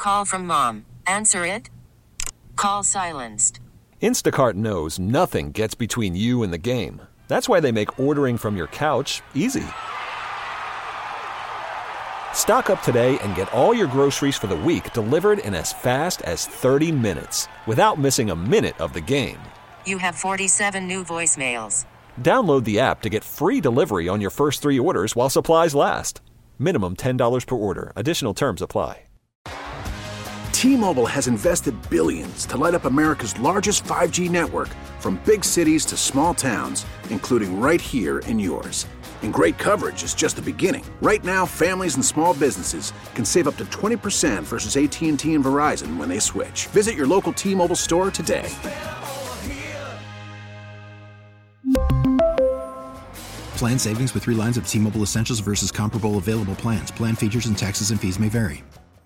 Call from mom. Answer it. Call silenced. Instacart knows nothing gets between you and the game. That's why they make ordering from your couch easy. Stock up today and get all your groceries for the week delivered in as fast as 30 minutes without missing a minute of the game. You have 47 new voicemails. Download the app to get free delivery on your first 3 orders while supplies last. Minimum $10 per order. Additional terms apply. T-Mobile has invested billions to light up America's largest 5G network, from big cities to small towns, including right here in yours. And great coverage is just the beginning. Right now, families and small businesses can save up to 20% versus AT&T and Verizon when they switch. Visit your local T-Mobile store today. Plan savings with 3 lines of T-Mobile Essentials versus comparable available plans. Plan features and taxes and fees may vary.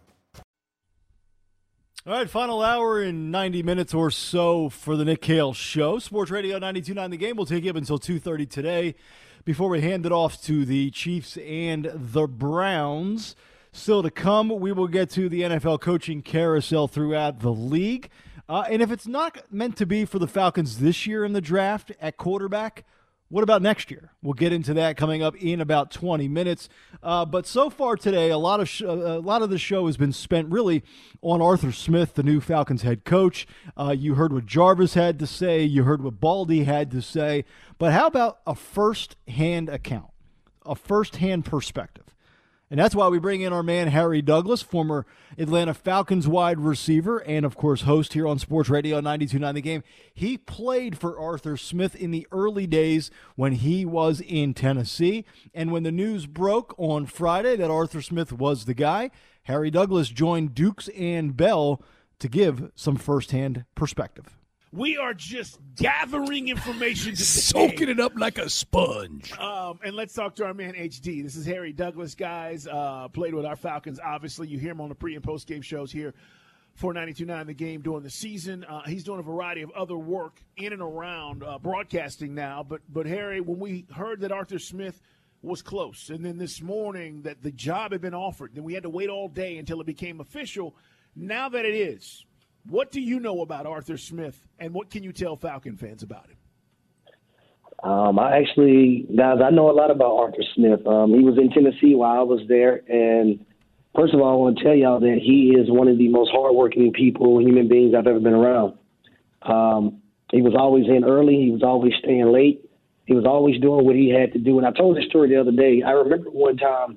All right, final hour in 90 minutes or so for the Nick Kale Show. Sports Radio 92.9 The Game will take you up until 2:30 today before we hand it off to the Chiefs and the Browns. Still to come, we will get to the NFL coaching carousel throughout the league. And if it's not meant to be for the Falcons this year in the draft at quarterback, what about next year? We'll get into that coming up in about 20 minutes. But so far today, a lot of the show has been spent really on Arthur Smith, the new Falcons head coach. You heard what Jarvis had to say. You heard what Baldy had to say. But how about a first-hand account, a first-hand perspective? And that's why we bring in our man Harry Douglas, former Atlanta Falcons wide receiver and, of course, host here on Sports Radio 92.9 The Game. He played for Arthur Smith in the early days when he was in Tennessee. And when the news broke on Friday that Arthur Smith was the guy, Harry Douglas joined Dukes and Bell to give some firsthand perspective. We are just gathering information today. Soaking it up like a sponge. And let's talk to our man, HD. This is Harry Douglas, guys. Played with our Falcons. Obviously, you hear him on the pre- and post-game shows here for 92.9 The Game during the season. He's doing a variety of other work in and around broadcasting now. But Harry, when we heard that Arthur Smith was close, and then this morning that the job had been offered, then we had to wait all day until it became official. Now that it is, what do you know about Arthur Smith, and what can you tell Falcon fans about him? I know a lot about Arthur Smith. He was in Tennessee while I was there, and first of all, I want to tell y'all that he is one of the most hardworking human beings I've ever been around. He was always in early. He was always staying late. He was always doing what he had to do. And I told this story the other day. I remember one time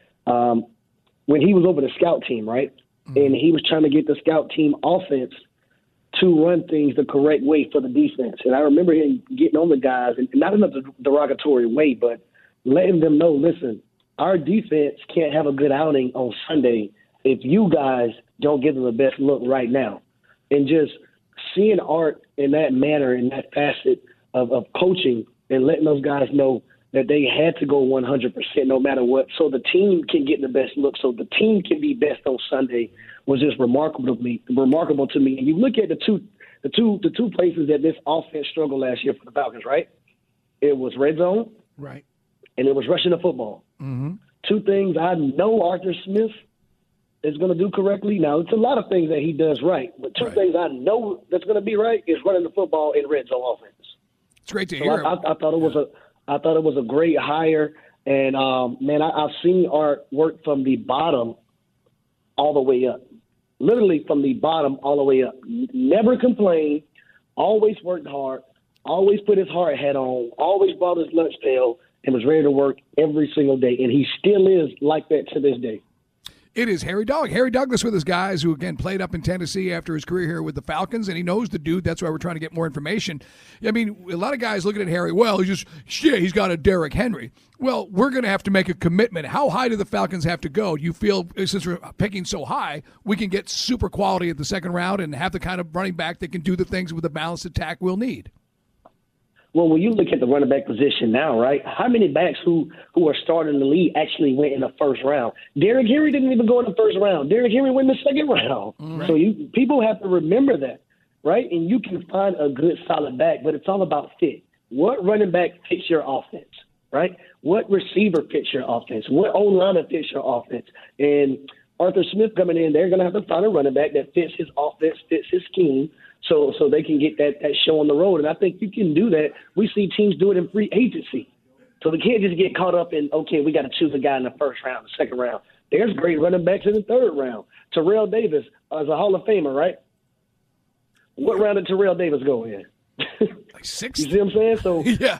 when he was over the scout team, right? And he was trying to get the scout team offense to run things the correct way for the defense. And I remember him getting on the guys, and not in a derogatory way, but letting them know, listen, our defense can't have a good outing on Sunday if you guys don't give them the best look right now. And just seeing Art in that manner, in that facet of coaching, and letting those guys know that they had to go 100% no matter what, so the team can get the best look, so the team can be best on Sunday, was just remarkable to me. And you look at the two places that this offense struggled last year for the Falcons, right? It was red zone, right, and it was rushing the football. Mm-hmm. Two things I know Arthur Smith is going to do correctly. Now, it's a lot of things that he does right, but two things I know that's going to be right is running the football in red zone offense. It's great to hear. I thought it was a great hire, and I've seen Art work from the bottom all the way up, literally from the bottom all the way up. Never complained, always worked hard, always put his hard hat on, always brought his lunch pail, and was ready to work every single day, and he still is like that to this day. It is Harry Douglas with us, guys, who, again, played up in Tennessee after his career here with the Falcons, and he knows the dude. That's why we're trying to get more information. I mean, a lot of guys looking at Harry, well, he's got a Derrick Henry. Well, we're going to have to make a commitment. How high do the Falcons have to go? Do you feel, since we're picking so high, we can get super quality at the second round and have the kind of running back that can do the things with the balanced attack we'll need? Well, when you look at the running back position now, right, how many backs who are starting the league actually went in the first round? Derrick Henry didn't even go in the first round. Derrick Henry went in the second round. Right. So people have to remember that, right? And you can find a good, solid back, but it's all about fit. What running back fits your offense, right? What receiver fits your offense? What O-liner fits your offense? And Arthur Smith coming in, they're going to have to find a running back that fits his offense, fits his scheme, so they can get that show on the road. And I think you can do that. We see teams do it in free agency. So they can't just get caught up in, okay, we got to choose a guy in the first round, the second round. There's great running backs in the third round. Terrell Davis is a Hall of Famer, right? What round did Terrell Davis go in? Like sixth. You see what I'm saying? So yeah.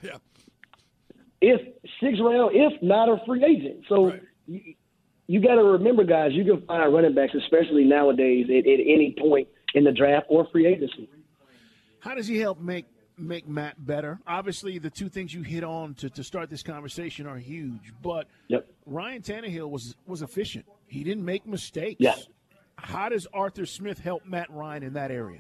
If sixth round, if not a free agent. So right. You got to remember, guys, you can find running backs, especially nowadays, at any point in the draft or free agency. How does he help make Matt better? Obviously, the two things you hit on to start this conversation are huge, but Ryan Tannehill was efficient. He didn't make mistakes. Yeah. How does Arthur Smith help Matt Ryan in that area?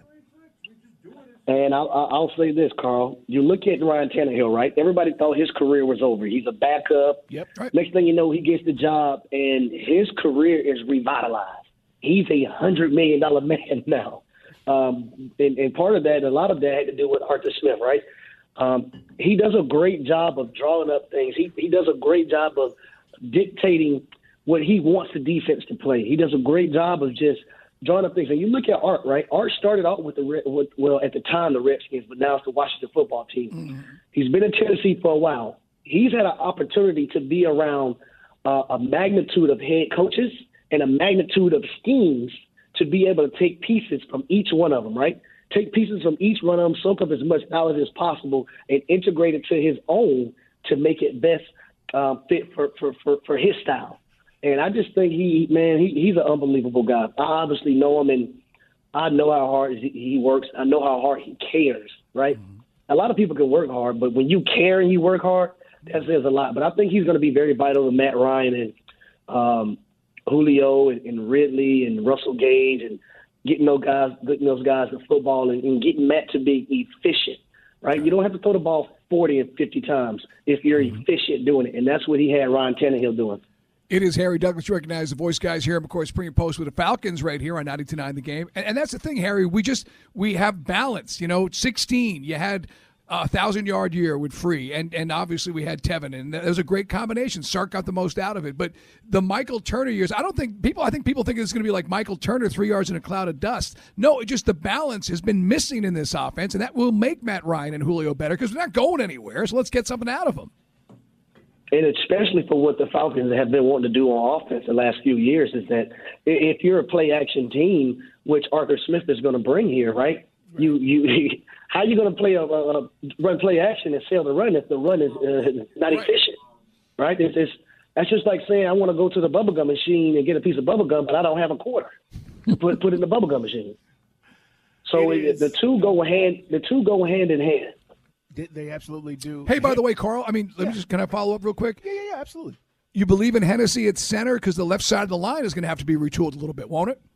And I'll say this, Carl. You look at Ryan Tannehill, right? Everybody thought his career was over. He's a backup. Yep. Right. Next thing you know, he gets the job, and his career is revitalized. He's a $100 million man now. And part of that, a lot of that had to do with Arthur Smith, right? He does a great job of drawing up things. He does a great job of dictating what he wants the defense to play. He does a great job of just drawing up things. And you look at Art, right? Art started out with at the time, the Redskins, but now it's the Washington football team. Mm-hmm. He's been in Tennessee for a while. He's had an opportunity to be around a magnitude of head coaches and a magnitude of schemes to be able to take pieces from each one of them, right? Take pieces from each one of them, soak up as much knowledge as possible, and integrate it to his own to make it best fit for his style. And I just think he's an unbelievable guy. I obviously know him, and I know how hard he works. I know how hard he cares, right? Mm-hmm. A lot of people can work hard, but when you care and you work hard, that says a lot. But I think he's going to be very vital to Matt Ryan and Julio and Ridley and Russell Gage and getting those guys to football and getting Matt to be efficient, right? You don't have to throw the ball 40 and 50 times if you're efficient doing it, and that's what he had Ryan Tannehill doing. It is Harry Douglas. You recognize the voice, guys. Here, of course, pre and post with the Falcons right here on 92.9 The Game. And that's the thing, Harry. We have balance. 16. You had a 1,000-yard year with Free, and obviously we had Tevin, and that was a great combination. Sark got the most out of it. But the Michael Turner years, I think people think it's going to be like Michael Turner, 3 yards in a cloud of dust. No, the balance has been missing in this offense, and that will make Matt Ryan and Julio better because they're not going anywhere, so let's get something out of them. And especially for what the Falcons have been wanting to do on offense the last few years is that if you're a play-action team, which Arthur Smith is going to bring here, right? You how are you going to play a run play-action and sell the run if the run is not efficient, right? That's just like saying I want to go to the bubblegum machine and get a piece of bubblegum, but I don't have a quarter. Put it in the bubblegum machine. So the two go hand in hand. They absolutely do. Hey, by the way, Carl, can I follow up real quick? Yeah, absolutely. You believe in Hennessy at center because the left side of the line is going to have to be retooled a little bit, won't it?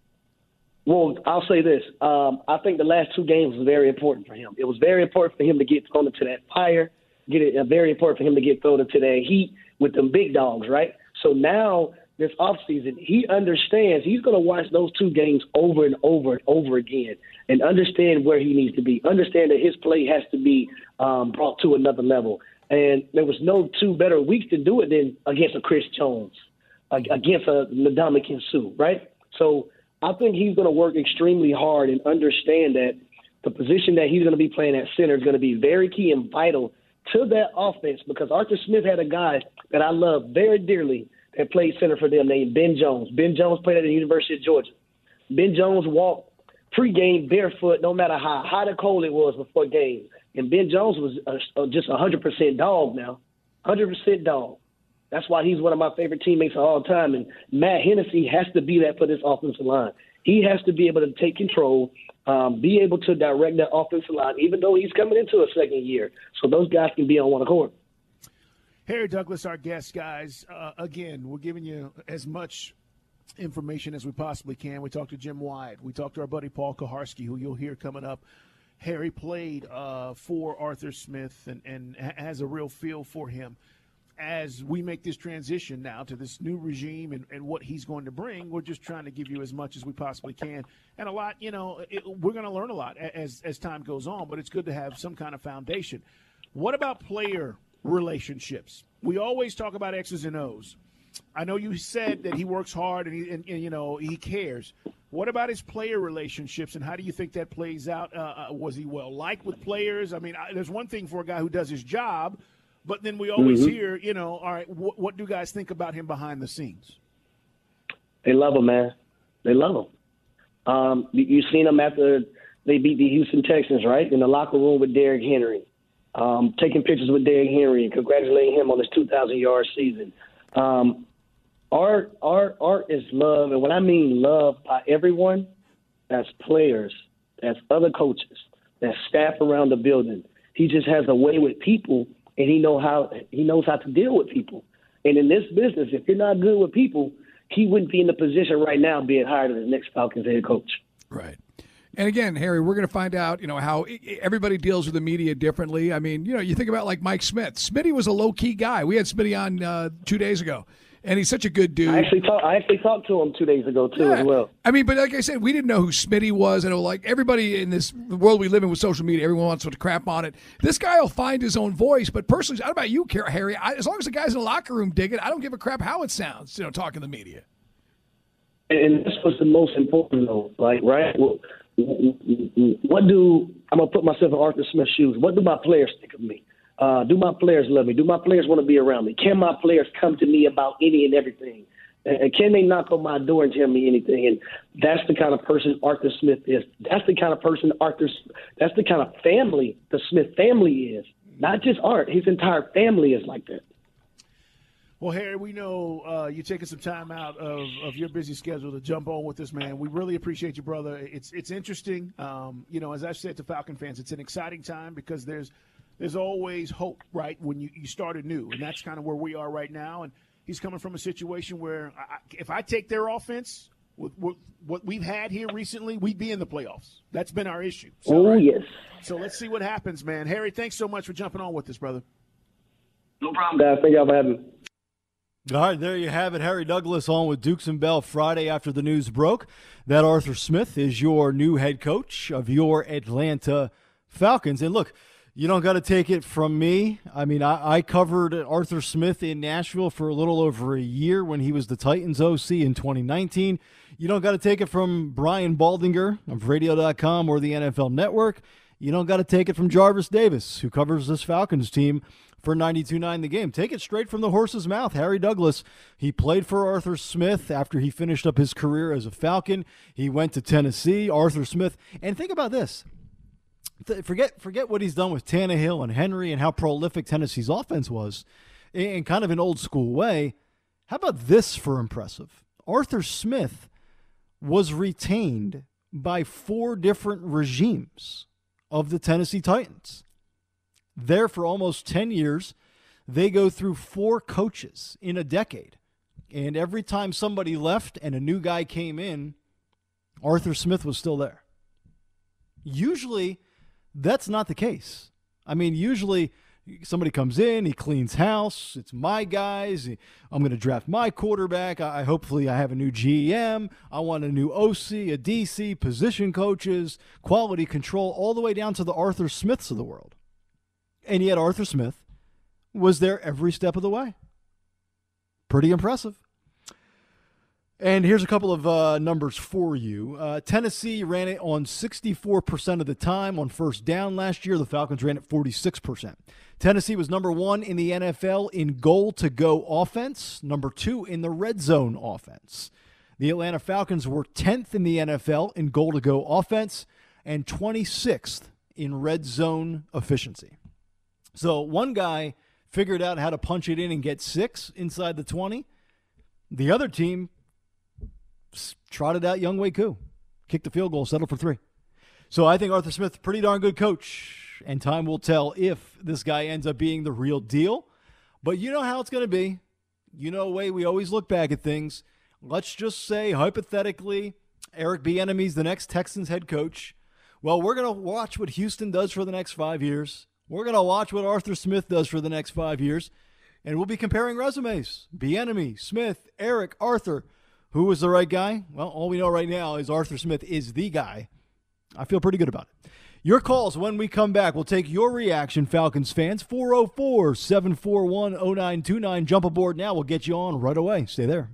Well, I'll say this. I think the last 2 games was very important for him. It was very important for him to get thrown into that fire, very important for him to get thrown into that heat with them big dogs, right? So now this offseason, he understands he's going to watch those 2 games over and over and over again and understand where he needs to be, understand that his play has to be brought to another level. And there was no 2 better weeks to do it than against a Chris Jones, against a Ndamukong Suh, right? So I think he's going to work extremely hard and understand that the position that he's going to be playing at center is going to be very key and vital to that offense because Arthur Smith had a guy that I love very dearly that played center for them named Ben Jones. Ben Jones played at the University of Georgia. Ben Jones walked pregame barefoot no matter how hot or cold it was before game. And Ben Jones was just 100% dog now, 100% dog. That's why he's one of my favorite teammates of all time. And Matt Hennessy has to be that for this offensive line. He has to be able to take control, be able to direct that offensive line, even though he's coming into a second year. So those guys can be on one accord. Harry Douglas, our guest, guys. Again, we're giving you as much information as we possibly can. We talked to Jim Wyatt. We talked to our buddy Paul Kuharsky, who you'll hear coming up. Harry played for Arthur Smith and has a real feel for him. As we make this transition now to this new regime and what he's going to bring, we're just trying to give you as much as we possibly can. And a lot, we're going to learn a lot as time goes on, but it's good to have some kind of foundation. What about player relationships? We always talk about X's and O's. I know you said that he works hard and he cares. What about his player relationships, and how do you think that plays out? Was he well liked with players? I mean, there's one thing for a guy who does his job, but then we always hear, all right, what do guys think about him behind the scenes? They love him, man. They love him. You seen him after they beat the Houston Texans, right? In the locker room with Derrick Henry, taking pictures with Derrick Henry and congratulating him on his 2,000-yard season. Art is love, and when I mean love by everyone, that's players, that's other coaches, that's staff around the building. He just has a way with people, and he knows how to deal with people. And in this business, if you're not good with people, he wouldn't be in the position right now being hired as the next Falcons head coach. Right. And again, Harry, we're going to find out, how everybody deals with the media differently. I mean, you think about like Mike Smith. Smitty was a low-key guy. We had Smitty on 2 days ago, and he's such a good dude. I actually talked to him 2 days ago, too, as well. I mean, but like I said, we didn't know who Smitty was. I know, like, everybody in this world we live in with social media, everyone wants to crap on it. This guy will find his own voice, but personally, I don't know about you, Harry. As long as the guys in the locker room dig it, I don't give a crap how it sounds, talking to the media. And this was the most important, though, like, right? I'm going to put myself in Arthur Smith's shoes. What do my players think of me? Do my players love me? Do my players want to be around me? Can my players come to me about any and everything? And can they knock on my door and tell me anything? And that's the kind of person Arthur Smith is. That's the kind of person that's the kind of family the Smith family is. Not just Art. His entire family is like that. Well, Harry, we know you're taking some time out of your busy schedule to jump on with us, man. We really appreciate you, brother. It's interesting. As I've said to Falcon fans, it's an exciting time because there's always hope, right, when you start anew. And that's kind of where we are right now. And he's coming from a situation where if I take their offense, with what we've had here recently, we'd be in the playoffs. That's been our issue. So, yes. So let's see what happens, man. Harry, thanks so much for jumping on with us, brother. No problem, guys. Thank y'all for having me. All right, there you have it. Harry Douglas on with Dukes and Bell Friday after the news broke that Arthur Smith is your new head coach of your Atlanta Falcons. And look, you don't got to take it from me. I mean, I covered Arthur Smith in Nashville for a little over a year when he was the Titans OC in 2019. You don't got to take it from Brian Baldinger of Radio.com or the NFL Network. You don't got to take it from Jarvis Davis, who covers this Falcons team for 92.9 The Game. Take it straight from the horse's mouth. Harry Douglas, he played for Arthur Smith after he finished up his career as a Falcon. He went to Tennessee. Arthur Smith, and think about this. Forget what he's done with Tannehill and Henry and how prolific Tennessee's offense was in kind of an old school way. How about this for impressive? Arthur Smith was retained by 4 different regimes of the Tennessee Titans. There for almost 10 years, they go through 4 coaches in a decade. And every time somebody left and a new guy came in, Arthur Smith was still there. Usually, that's not the case. I mean, usually somebody comes in, he cleans house, it's my guys, I'm going to draft my quarterback, hopefully I have a new GM, I want a new OC, a DC, position coaches, quality control, all the way down to the Arthur Smiths of the world. And yet Arthur Smith was there every step of the way. Pretty impressive. And here's a couple of numbers for you. Tennessee ran it on 64% of the time on first down last year. The Falcons ran it 46%. Tennessee was number 1 in the NFL in goal-to-go offense, number 2 in the red zone offense. The Atlanta Falcons were 10th in the NFL in goal-to-go offense and 26th in red zone efficiency. So one guy figured out how to punch it in and get 6 inside the 20. The other team trotted out Younghoe Koo, kicked the field goal, settled for 3. So I think Arthur Smith, pretty darn good coach, and time will tell if this guy ends up being the real deal. But you know how it's going to be. You know the way we always look back at things. Let's just say, hypothetically, Eric Bieniemy's the next Texans head coach. Well, we're going to watch what Houston does for the next 5 years. We're going to watch what Arthur Smith does for the next 5 years, and we'll be comparing resumes. Bieniemy, Smith, Eric, Arthur. Who was the right guy? Well, all we know right now is Arthur Smith is the guy. I feel pretty good about it. Your calls when we come back. We'll take your reaction, Falcons fans. 404-741-0929. Jump aboard now. We'll get you on right away. Stay there.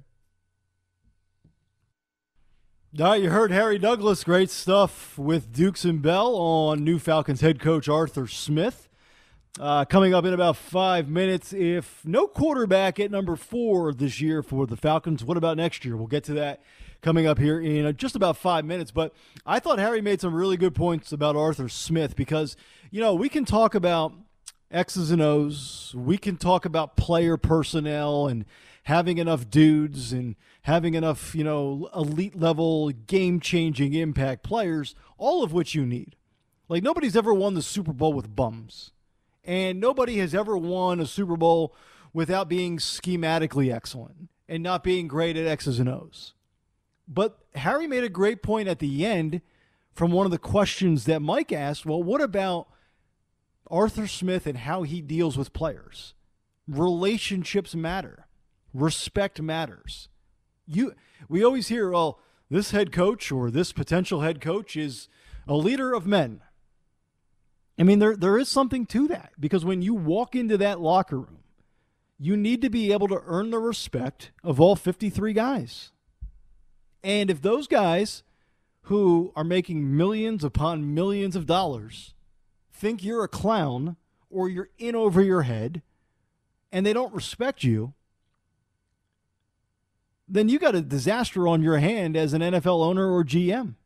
All right, you heard Harry Douglas. Great stuff with Dukes and Bell on new Falcons head coach Arthur Smith. Coming up in about 5 minutes. If no quarterback at number 4 this year for the Falcons, what about next year? We'll get to that coming up here in just about 5 minutes. But I thought Harry made some really good points about Arthur Smith because, we can talk about X's and O's. We can talk about player personnel and having enough dudes and having enough, elite level game-changing impact players, all of which you need. Like, nobody's ever won the Super Bowl with bums. And nobody has ever won a Super Bowl without being schematically excellent and not being great at X's and O's. But Harry made a great point at the end from one of the questions that Mike asked. Well, what about Arthur Smith and how he deals with players? Relationships matter. Respect matters. We always hear, well, this head coach or this potential head coach is a leader of men. I mean, there is something to that because when you walk into that locker room, you need to be able to earn the respect of all 53 guys. And if those guys who are making millions upon millions of dollars think you're a clown or you're in over your head and they don't respect you, then you got a disaster on your hand as an NFL owner or GM.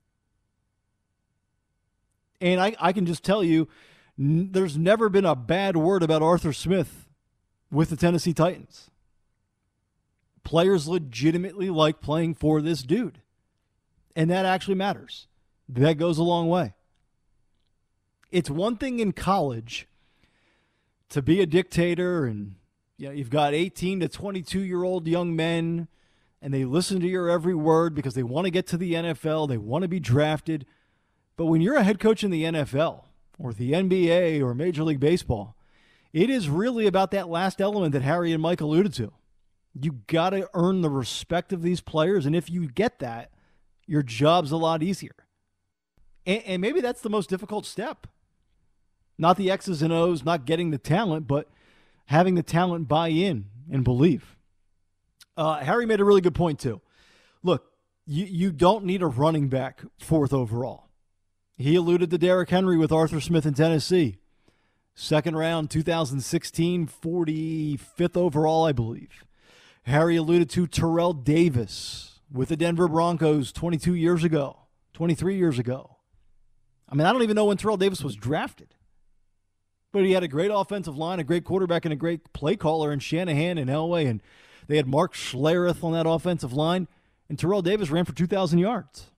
And I can just tell you, there's never been a bad word about Arthur Smith with the Tennessee Titans. Players legitimately like playing for this dude. And that actually matters. That goes a long way. It's one thing in college to be a dictator and you've got 18 to 22-year-old young men and they listen to your every word because they want to get to the NFL, they want to be drafted. But when you're a head coach in the NFL or the NBA or Major League Baseball, it is really about that last element that Harry and Mike alluded to. You got to earn the respect of these players, and if you get that, your job's a lot easier. And maybe that's the most difficult step. Not the X's and O's, not getting the talent, but having the talent buy in and believe. Harry made a really good point, too. Look, you don't need a running back 4th overall. He alluded to Derrick Henry with Arthur Smith in Tennessee. 2nd round, 2016, 45th overall, I believe. Harry alluded to Terrell Davis with the Denver Broncos 23 years ago. I mean, I don't even know when Terrell Davis was drafted. But he had a great offensive line, a great quarterback, and a great play caller in Shanahan and Elway. And they had Mark Schlereth on that offensive line. And Terrell Davis ran for 2,000 yards.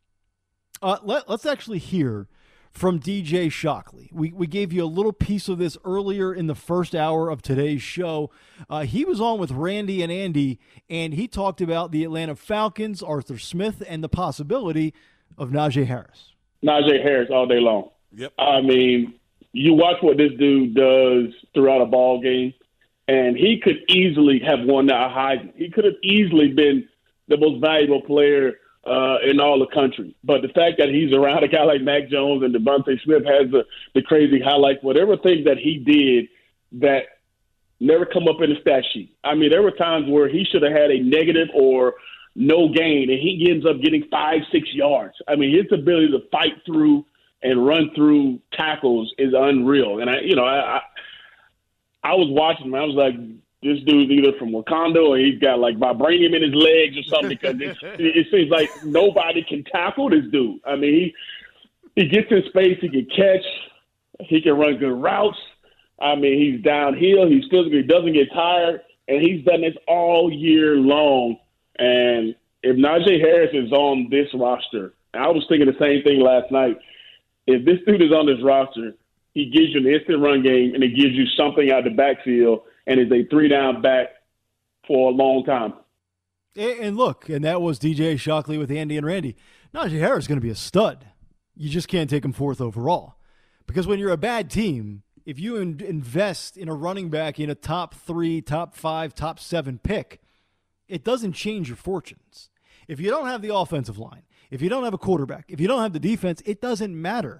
Let's actually hear from DJ Shockley. We gave you a little piece of this earlier in the first hour of today's show. He was on with Randy and Andy, and he talked about the Atlanta Falcons, Arthur Smith, and the possibility of Najee Harris. Najee Harris all day long. Yep. I mean, you watch what this dude does throughout a ball game, and he could easily have won that Heisman. He could have easily been the most valuable player in all the country. But the fact that he's around a guy like Mac Jones and Devontae Smith has the crazy highlights, whatever thing that he did that never come up in the stat sheet. I mean, there were times where he should have had a negative or no gain, and he ends up getting 5-6 yards. I mean, his ability to fight through and run through tackles is unreal. And I was watching him. I was like, this dude's either from Wakanda or he's got like vibranium in his legs or something because it seems like nobody can tackle this dude. I mean, he gets in space, he can catch, he can run good routes. I mean, he's downhill, he's physical, he doesn't get tired, and he's done this all year long. And if Najee Harris is on this roster, I was thinking the same thing last night. If this dude is on this roster, he gives you an instant run game and it gives you something out of the backfield and is a 3-down back for a long time. And look, and that was DJ Shockley with Andy and Randy. Najee Harris is going to be a stud. You just can't take him 4th overall. Because when you're a bad team, if you invest in a running back in a top 3, top 5, top 7 pick, it doesn't change your fortunes. If you don't have the offensive line, if you don't have a quarterback, if you don't have the defense, it doesn't matter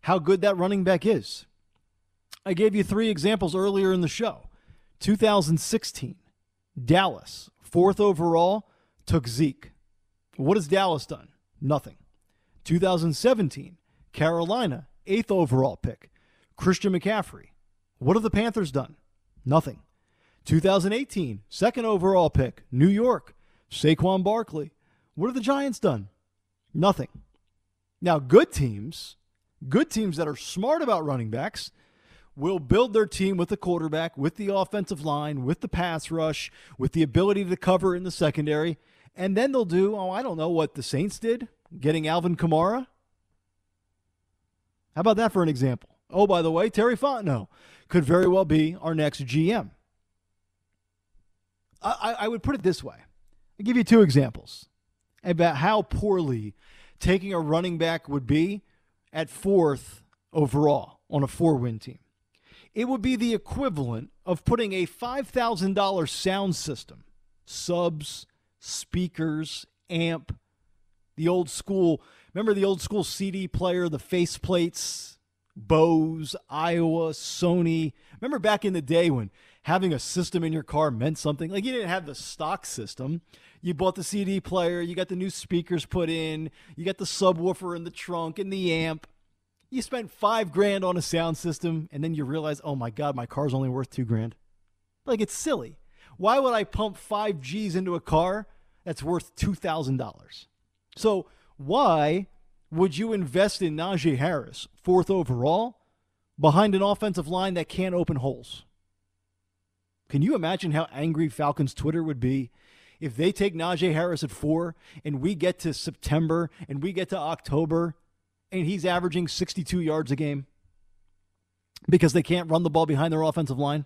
how good that running back is. I gave you 3 examples earlier in the show. 2016, Dallas, 4th overall, took Zeke. What has Dallas done? Nothing. 2017, Carolina, 8th overall pick, Christian McCaffrey. What have the Panthers done? Nothing. 2018, 2nd overall pick, New York, Saquon Barkley. What have the Giants done? Nothing. Now, good teams that are smart about running backs, will build their team with the quarterback, with the offensive line, with the pass rush, with the ability to cover in the secondary, and then they'll do, I don't know what the Saints did, getting Alvin Kamara. How about that for an example? Oh, by the way, Terry Fontenot could very well be our next GM. I would put it this way. I'll give you 2 examples about how poorly taking a running back would be at 4th overall on a 4-win team. It would be the equivalent of putting a $5,000 sound system, subs, speakers, amp, the old school, remember the old school CD player, the faceplates, Bose, Iowa, Sony. Remember back in the day when having a system in your car meant something? Like, you didn't have the stock system. You bought the CD player, you got the new speakers put in, you got the subwoofer in the trunk and the amp. You spent $5,000 on a sound system, and then you realize, oh my God, my car's only worth $2,000. Like, it's silly. Why would I pump 5 G's into a car that's worth $2,000? So why would you invest in Najee Harris, 4th overall, behind an offensive line that can't open holes? Can you imagine how angry Falcons Twitter would be if they take Najee Harris at 4 and we get to September and we get to October and he's averaging 62 yards a game because they can't run the ball behind their offensive line?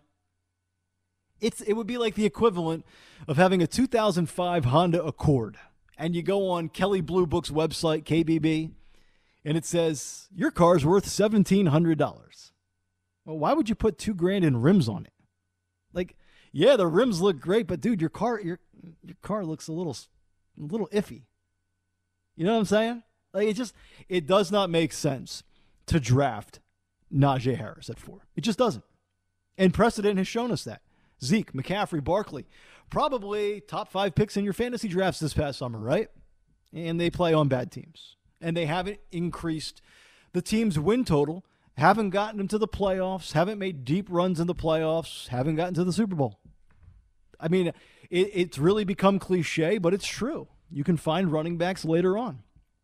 It would be like the equivalent of having a 2005 Honda Accord, and you go on Kelley Blue Book's website, KBB, and it says, your car's worth $1,700. Well, why would you put $2,000 in rims on it? Like, yeah, the rims look great, but dude, your car looks a little iffy. You know what I'm saying? Like, it does not make sense to draft Najee Harris at 4. It just doesn't. And precedent has shown us that. Zeke, McCaffrey, Barkley, probably top 5 picks in your fantasy drafts this past summer, right? And they play on bad teams. And they haven't increased the team's win total, haven't gotten them to the playoffs, haven't made deep runs in the playoffs, haven't gotten to the Super Bowl. I mean, it's really become cliche, but it's true. You can find running backs later on.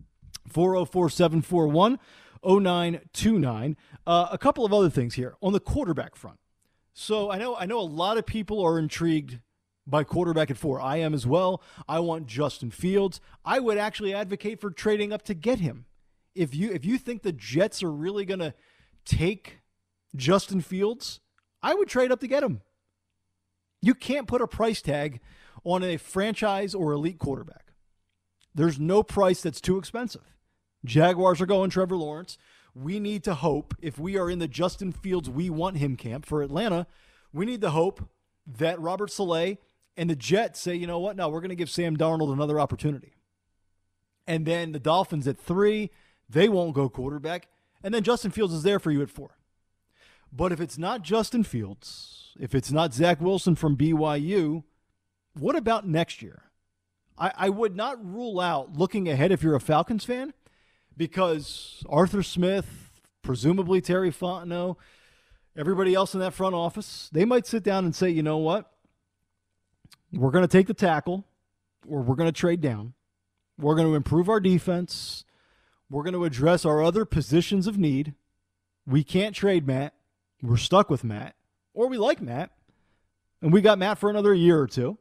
404-741-0929. A couple of other things here on the quarterback front. So I know a lot of people are intrigued by quarterback at 4. I am as well. I want Justin Fields. I would actually advocate for trading up to get him. If you think the Jets are really going to take Justin Fields, I would trade up to get him. You can't put a price tag on a franchise or elite quarterback. There's no price that's too expensive. Jaguars are going Trevor Lawrence. We need to hope, if we are in the Justin Fields we want him camp for Atlanta, we need to hope that Robert Saleh and the Jets say, you know what, no, we're going to give Sam Darnold another opportunity. And then the Dolphins at 3, they won't go quarterback. And then Justin Fields is there for you at 4. But if it's not Justin Fields, if it's not Zach Wilson from BYU, what about next year? I would not rule out looking ahead if you're a Falcons fan, because Arthur Smith, presumably Terry Fontenot, everybody else in that front office, they might sit down and say, you know what? We're going to take the tackle, or we're going to trade down. We're going to improve our defense. We're going to address our other positions of need. We can't trade Matt. We're stuck with Matt. Or we like Matt, and we got Matt for another year or 2.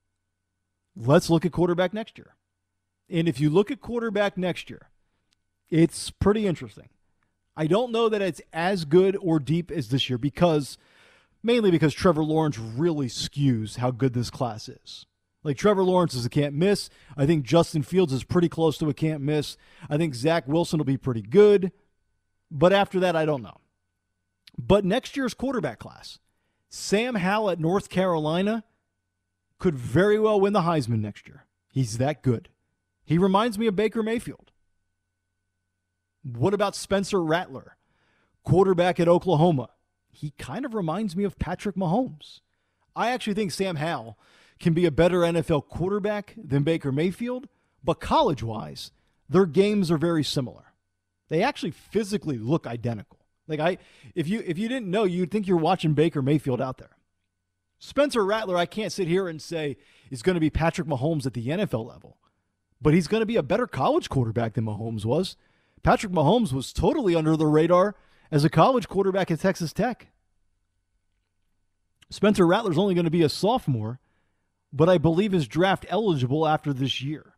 Let's look at quarterback next year. And if you look at quarterback next year, it's pretty interesting. I don't know that it's as good or deep as this year mainly because Trevor Lawrence really skews how good this class is. Like, Trevor Lawrence is a can't miss. I think Justin Fields is pretty close to a can't miss. I think Zach Wilson will be pretty good. But after that, I don't know. But next year's quarterback class, Sam Howell at North Carolina could very well win the Heisman next year. He's that good. He reminds me of Baker Mayfield. What about Spencer Rattler quarterback at Oklahoma. He kind of reminds me of Patrick Mahomes. I actually think Sam Howell can be a better NFL quarterback than Baker Mayfield, but college-wise, their games are very similar. They actually physically look identical. Like if you didn't know, you'd think you're watching Baker Mayfield out there. Spencer Rattler, I can't sit here and say is going to be Patrick Mahomes at the NFL level, but he's going to be a better college quarterback than Mahomes was. Patrick Mahomes was totally under the radar as a college quarterback at Texas Tech. Spencer Rattler's only going to be a sophomore, but I believe is draft eligible after this year.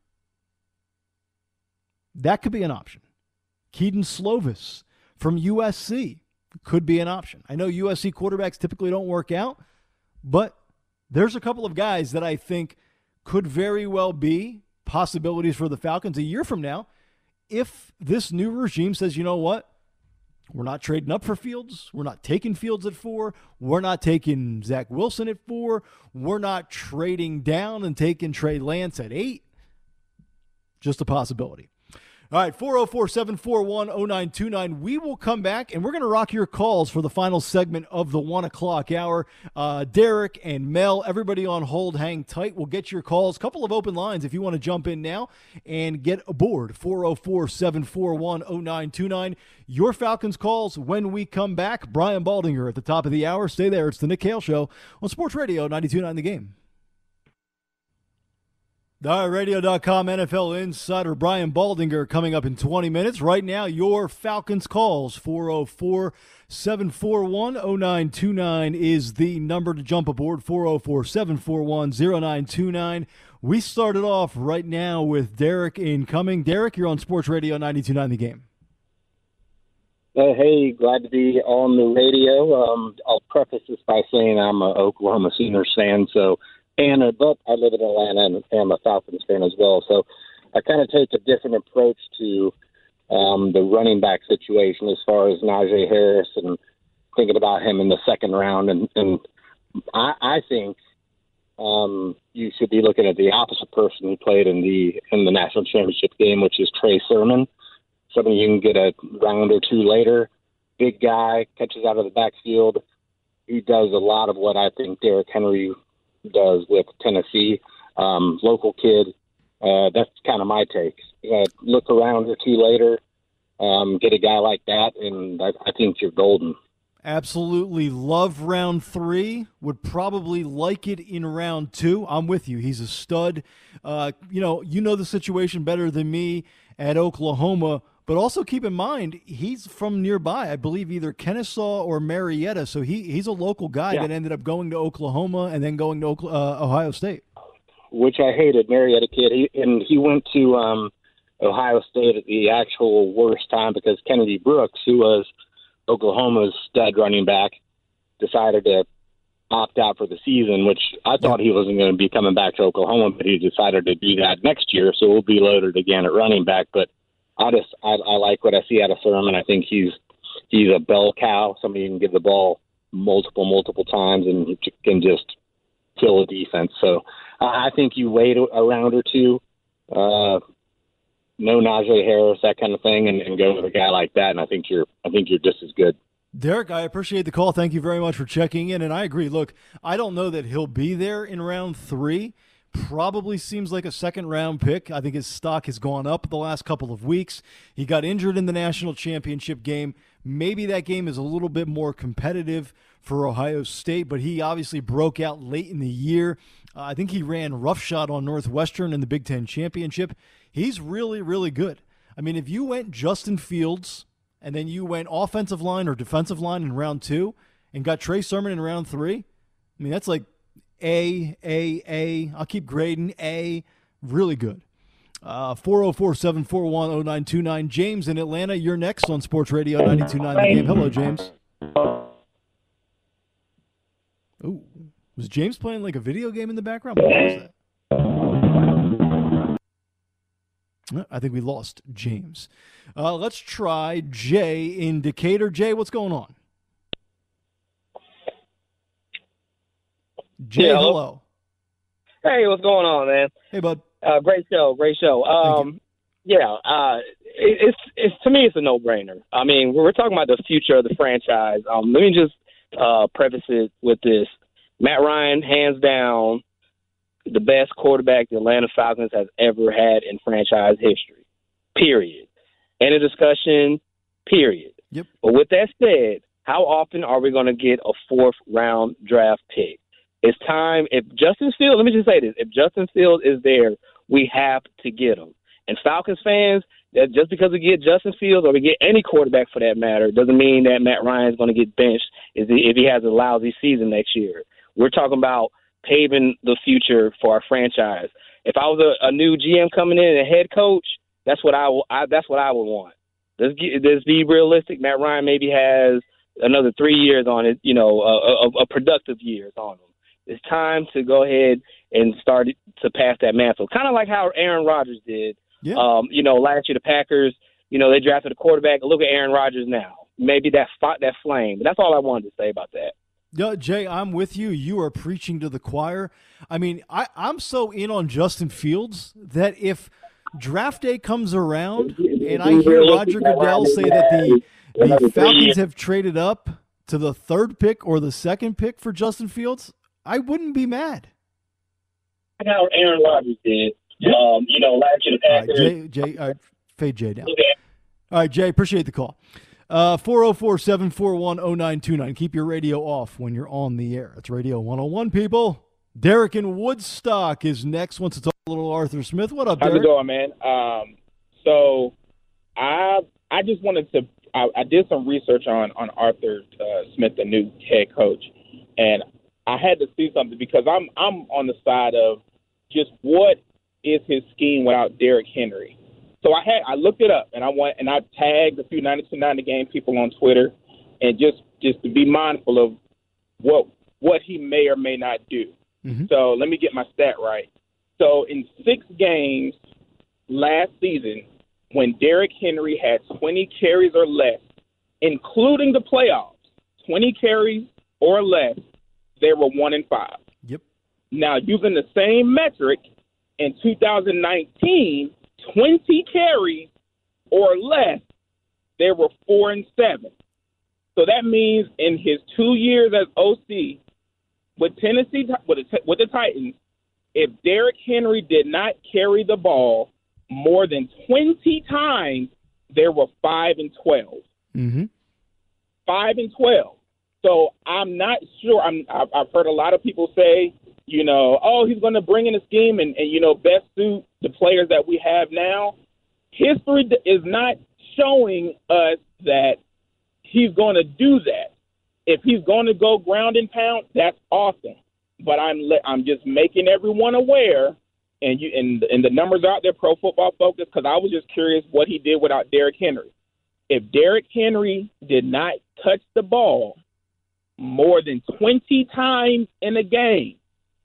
That could be an option. Keaton Slovis from USC could be an option. I know USC quarterbacks typically don't work out, but there's a couple of guys that I think could very well be possibilities for the Falcons a year from now if this new regime says, you know what, we're not trading up for Fields, we're not taking Fields at 4, we're not taking Zach Wilson at 4, we're not trading down and taking Trey Lance at 8. Just a possibility. All right, 404-741-0929. We will come back, and we're going to rock your calls for the final segment of the 1 o'clock hour. Derek and Mel, everybody on hold, hang tight. We'll get your calls. Couple of open lines if you want to jump in now and get aboard. 404-741-0929. Your Falcons calls when we come back. Brian Baldinger at the top of the hour. Stay there. It's the Nick Hale Show on Sports Radio 92.9 The Game. Radio.com NFL insider Brian Baldinger coming up in 20 minutes. Right now, your Falcons calls, 404-741-0929 is the number to jump aboard, 404-741-0929. We started off right now with Derek incoming. Derek, you're on Sports Radio 92.9 The Game. Hey, glad to be on the radio. I'll preface this by saying I'm an Oklahoma Sooners fan, but I live in Atlanta and am a Falcons fan as well. So I kind of take a different approach to the running back situation as far as Najee Harris and thinking about him in the second round. And I think you should be looking at the opposite person who played in the national championship game, which is Trey Sermon. Somebody you can get a round or two later. Big guy, catches out of the backfield. He does a lot of what I think Derrick Henry does with Tennessee. Local kid. That's kind of my take. Look around or two later, get a guy like that, and I think you're golden. Absolutely love round 3. Would probably like it in round 2. I'm with you. He's a stud. You know the situation better than me at Oklahoma, but also keep in mind he's from nearby. I believe either Kennesaw or Marietta, so he's a local guy that ended up going to Oklahoma and then going to Ohio State. Which I hated, Marietta kid. He went to Ohio State at the actual worst time because Kennedy Brooks, who was Oklahoma's stud running back, decided to opt out for the season, which I thought he wasn't going to be coming back to Oklahoma, but he decided to do that next year, so we'll be loaded again at running back. But I like what I see out of Sermon. I think he's a bell cow, somebody you can give the ball multiple times and he can just kill a defense. So I think you wait a round or two, no Najee Harris, that kind of thing, and go with a guy like that, and I think you're just as good. Derek, I appreciate the call. Thank you very much for checking in, and I agree. Look, I don't know that he'll be there in round 3. Probably seems like a second-round pick. I think his stock has gone up the last couple of weeks. He got injured in the national championship game. Maybe that game is a little bit more competitive for Ohio State, but he obviously broke out late in the year. I think he ran roughshod on Northwestern in the Big Ten championship. He's really, really good. I mean, if you went Justin Fields and then you went offensive line or defensive line in round 2 and got Trey Sermon in round 3, I mean, that's like A. I'll keep grading A. Really good. 404-741-0929. James in Atlanta, you're next on Sports Radio 92.9 The Game. Hello, James. Ooh, was James playing like a video game in the background? What was that? I think we lost James. Let's try Jay in Decatur. Jay, what's going on? Jay, hello. Hey, what's going on, man? Hey, bud. Great show. Yeah, it's to me it's a no-brainer. I mean, we're talking about the future of the franchise. Let me just preface it with this: Matt Ryan, hands down, the best quarterback the Atlanta Falcons has ever had in franchise history. Period. End of discussion. Period. Yep. But with that said, how often are we going to get a fourth-round draft pick? It's time. If Justin Fields, let me just say this: if Justin Fields is there, we have to get him. And Falcons fans, that just because we get Justin Fields or we get any quarterback for that matter, doesn't mean that Matt Ryan is going to get benched if he has a lousy season next year. We're talking about paving the future for our franchise. If I was a new GM coming in and a head coach, that's what I would want. Let's be realistic. Matt Ryan maybe has another 3 years on it, a productive years on him. It's time to go ahead and start to pass that mantle, kind of like how Aaron Rodgers did. Yeah. Last year the Packers, they drafted a quarterback. Look at Aaron Rodgers now. Maybe that flame. But that's all I wanted to say about that. Yeah, Jay, I'm with you. You are preaching to the choir. I mean, I'm so in on Justin Fields that if draft day comes around and I hear Roger Goodell say that the Falcons have traded up to the 3rd pick or the 2nd pick for Justin Fields, I wouldn't be mad. How Aaron Rodgers did. Last year the Packers. Fade Jay down. All right, Jay, appreciate the call. 404-741-0929. Keep your radio off when you're on the air. It's Radio 101, people. Derek in Woodstock is next. Wants to talk a little Arthur Smith. What up, Derek? How's it going, man? So I just wanted to I did some research on Arthur Smith, the new head coach, and I had to see something because I'm on the side of just what is his scheme without Derrick Henry. So I looked it up and I tagged a few 92.9 The Game people on Twitter, and just to be mindful of what he may or may not do. Mm-hmm. So let me get my stat right. So in 6 games last season, when Derrick Henry had 20 carries or less, including the playoffs, 20 carries or less, they were 1-5. Yep. Now, using the same metric, in 2019, 20 carries or less, they were 4-7. So that means in his 2 years as OC with Tennessee, with the Titans, if Derrick Henry did not carry the ball more than 20 times, there were 5-12. Mm-hmm. 5-12. So I'm not sure. I've heard a lot of people say, he's going to bring in a scheme and best suit the players that we have now. History is not showing us that he's going to do that. If he's going to go ground and pound, that's awesome. But I'm just making everyone aware, and the numbers are out there, Pro Football Focus, because I was just curious what he did without Derrick Henry. If Derrick Henry did not touch the ball more than 20 times in a game,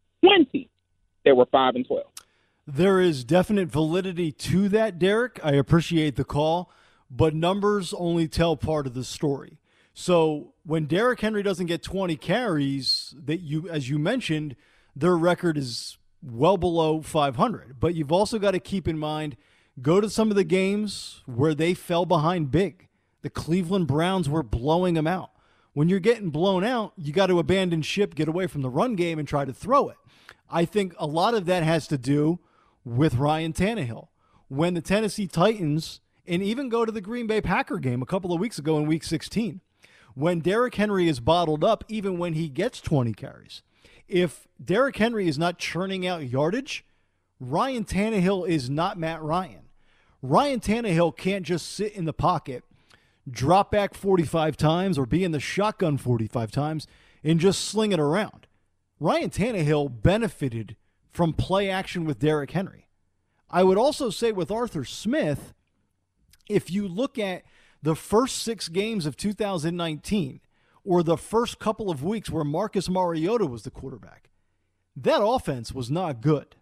20, they were 5-12. There is definite validity to that, Derek. I appreciate the call, but numbers only tell part of the story. So when Derrick Henry doesn't get 20 carries, as you mentioned, their record is well below 500. But you've also got to keep in mind, go to some of the games where they fell behind big. The Cleveland Browns were blowing them out. When you're getting blown out, you got to abandon ship, get away from the run game, and try to throw it. I think a lot of that has to do with Ryan Tannehill. When the Tennessee Titans, and even go to the Green Bay Packer game a couple of weeks ago in Week 16, when Derrick Henry is bottled up, even when he gets 20 carries, if Derrick Henry is not churning out yardage, Ryan Tannehill is not Matt Ryan. Ryan Tannehill can't just sit in the pocket, drop back 45 times or be in the shotgun 45 times and just sling it around. Ryan Tannehill benefited from play action with Derrick Henry. I would also say with Arthur Smith, if you look at the first 6 games of 2019 or the first couple of weeks where Marcus Mariota was the quarterback, that offense was not good.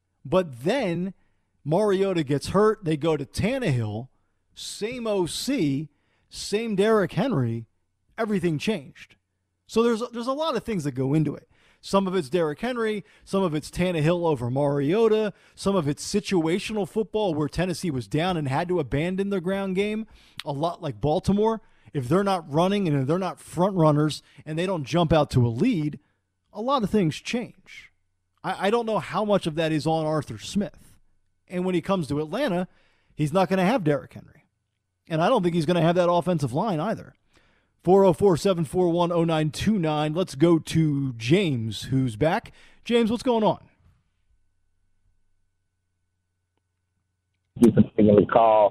But then Mariota gets hurt. They go to Tannehill, same OC, same Derrick Henry. Everything changed. So there's a lot of things that go into it. Some of it's Derrick Henry. Some of it's Tannehill over Mariota. Some of it's situational football where Tennessee was down and had to abandon their ground game, a lot like Baltimore. If they're not running and if they're not front runners and they don't jump out to a lead, a lot of things change. I don't know how much of that is on Arthur Smith. And when he comes to Atlanta, he's not going to have Derrick Henry. And I don't think he's going to have that offensive line either. 404-741-0929. Let's go to James, who's back. James, what's going on? You for taking the call.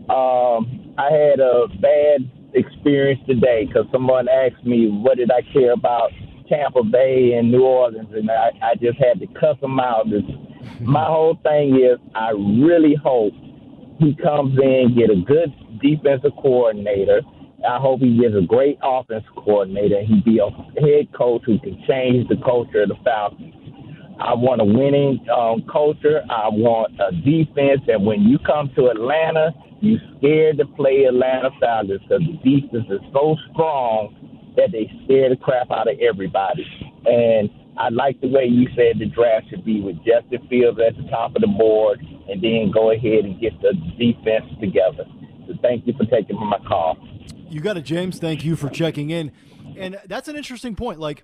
I had a bad experience today because someone asked me what did I care about Tampa Bay and New Orleans, and I just had to cuss them out. My whole thing is I really hope he comes in, get a good defensive coordinator. I hope he gets a great offense coordinator. He be a head coach who can change the culture of the Falcons. I want a winning culture. I want a defense. And when you come to Atlanta, you're scared to play Atlanta Falcons because the defense is so strong that they scare the crap out of everybody. And I like the way you said the draft should be with Justin Fields at the top of the board and then go ahead and get the defense together. So thank you for taking my call. You got it, James. Thank you for checking in. And that's an interesting point. Like,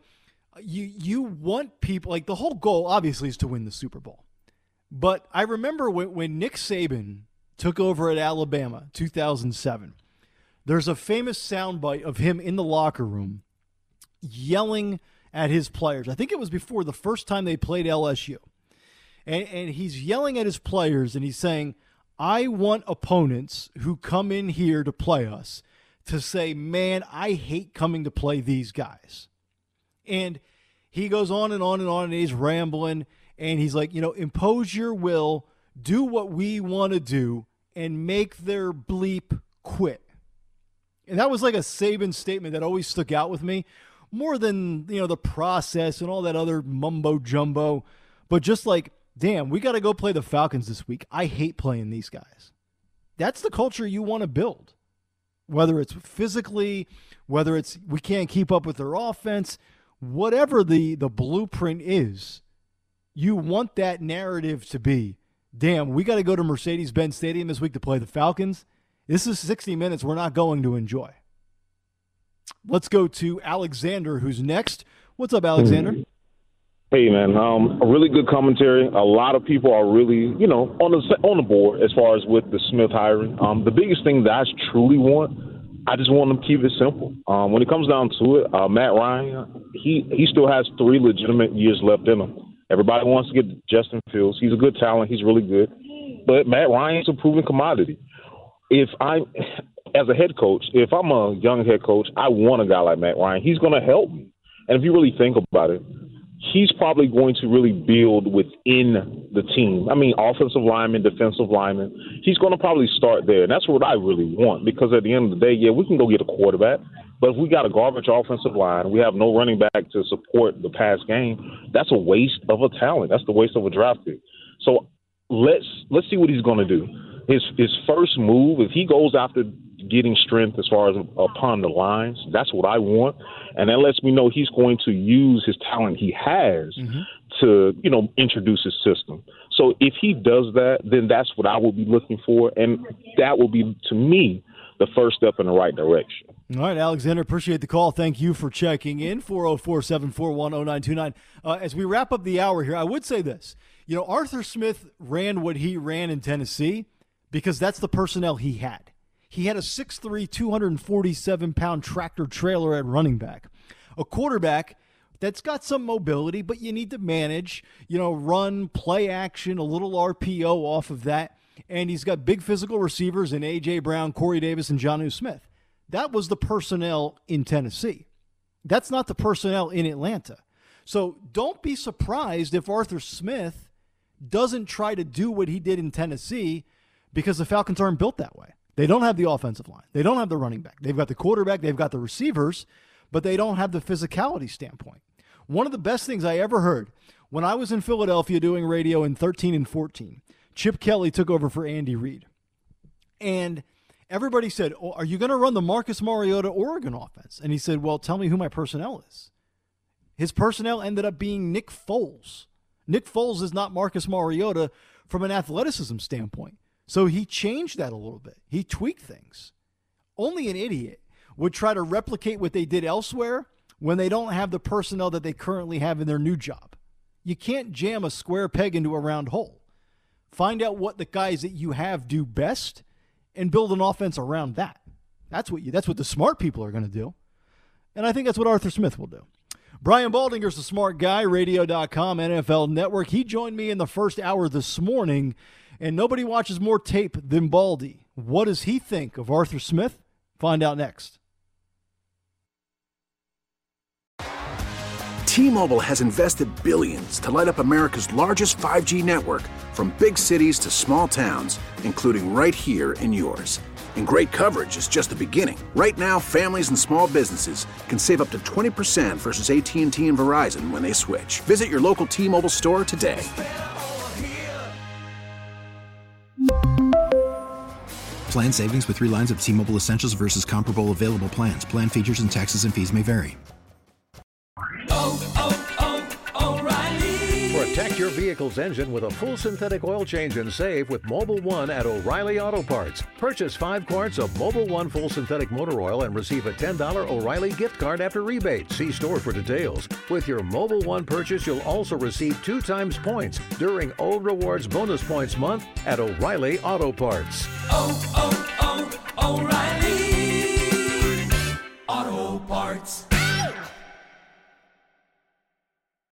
you want people, like, the whole goal, obviously, is to win the Super Bowl. But I remember when Nick Saban took over at Alabama, 2007, there's a famous soundbite of him in the locker room yelling at his players. I think it was before the first time they played LSU. And he's yelling at his players, and he's saying, I want opponents who come in here to play us to say, man, I hate coming to play these guys. And he goes on and on and on, and he's rambling, and he's like, impose your will, do what we want to do, and make their bleep quit. And that was like a Saban statement that always stuck out with me, more than, the process and all that other mumbo jumbo, but just like, damn, we got to go play the Falcons this week. I hate playing these guys. That's the culture you want to build. Whether it's physically, whether it's we can't keep up with their offense, whatever the blueprint is, you want that narrative to be, damn, we got to go to Mercedes-Benz Stadium this week to play the Falcons. This is 60 minutes we're not going to enjoy. Let's go to Alexander, who's next. What's up, Alexander? Hey, man, a really good commentary. A lot of people are really, on the board as far as with the Smith hiring. The biggest thing that I truly want, I just want them to keep it simple. When it comes down to it, Matt Ryan, he still has 3 legitimate years left in him. Everybody wants to get Justin Fields. He's a good talent. He's really good. But Matt Ryan's a proven commodity. As a head coach, if I'm a young head coach, I want a guy like Matt Ryan. He's going to help me. And if you really think about it, he's probably going to really build within the team. I mean, offensive lineman, defensive lineman. He's going to probably start there. And that's what I really want because at the end of the day, yeah, we can go get a quarterback. But if we got a garbage offensive line, we have no running back to support the pass game, that's a waste of a talent. That's the waste of a draft pick. So let's see what he's going to do. His first move, if he goes after getting strength as far as upon the lines, that's what I want. And that lets me know he's going to use his talent he has to, introduce his system. So if he does that, then that's what I will be looking for. And that will be, to me, the first step in the right direction. All right, Alexander, appreciate the call. Thank you for checking in, 404-741-0929. As we wrap up the hour here, I would say this. Arthur Smith ran what he ran in Tennessee because that's the personnel he had. He had a 6'3", 247-pound tractor trailer at running back. A quarterback that's got some mobility, but you need to manage, run, play action, a little RPO off of that. And he's got big physical receivers in A.J. Brown, Corey Davis, and Jonnu Smith. That was the personnel in Tennessee. That's not the personnel in Atlanta. So don't be surprised if Arthur Smith doesn't try to do what he did in Tennessee because the Falcons aren't built that way. They don't have the offensive line. They don't have the running back. They've got the quarterback. They've got the receivers, but they don't have the physicality standpoint. One of the best things I ever heard when I was in Philadelphia doing radio in 13 and 14, Chip Kelly took over for Andy Reid. And everybody said, oh, are you going to run the Marcus Mariota Oregon offense? And he said, well, tell me who my personnel is. His personnel ended up being Nick Foles. Nick Foles is not Marcus Mariota from an athleticism standpoint. So he changed that a little bit. He tweaked things. Only an idiot would try to replicate what they did elsewhere when they don't have the personnel that they currently have in their new job. You can't jam a square peg into a round hole. Find out what the guys that you have do best and build an offense around that. That's what the smart people are going to do. And I think that's what Arthur Smith will do. Brian Baldinger's the smart guy, radio.com, NFL Network. He joined me in the first hour this morning, and nobody watches more tape than Baldy. What does he think of Arthur Smith? Find out next. T-Mobile has invested billions to light up America's largest 5G network, from big cities to small towns, including right here in yours. And great coverage is just the beginning. Right now, families and small businesses can save up to 20% versus AT&T and Verizon when they switch. Visit your local T-Mobile store today. Plan savings with 3 lines of T-Mobile Essentials versus comparable available plans. Plan features and taxes and fees may vary. Protect your vehicle's engine with a full synthetic oil change and save with Mobil 1 at O'Reilly Auto Parts. Purchase 5 quarts of Mobil 1 full synthetic motor oil and receive a $10 O'Reilly gift card after rebate. See store for details. With your Mobil 1 purchase, you'll also receive 2 times points during O Rewards Bonus Points Month at O'Reilly Auto Parts. O'Reilly.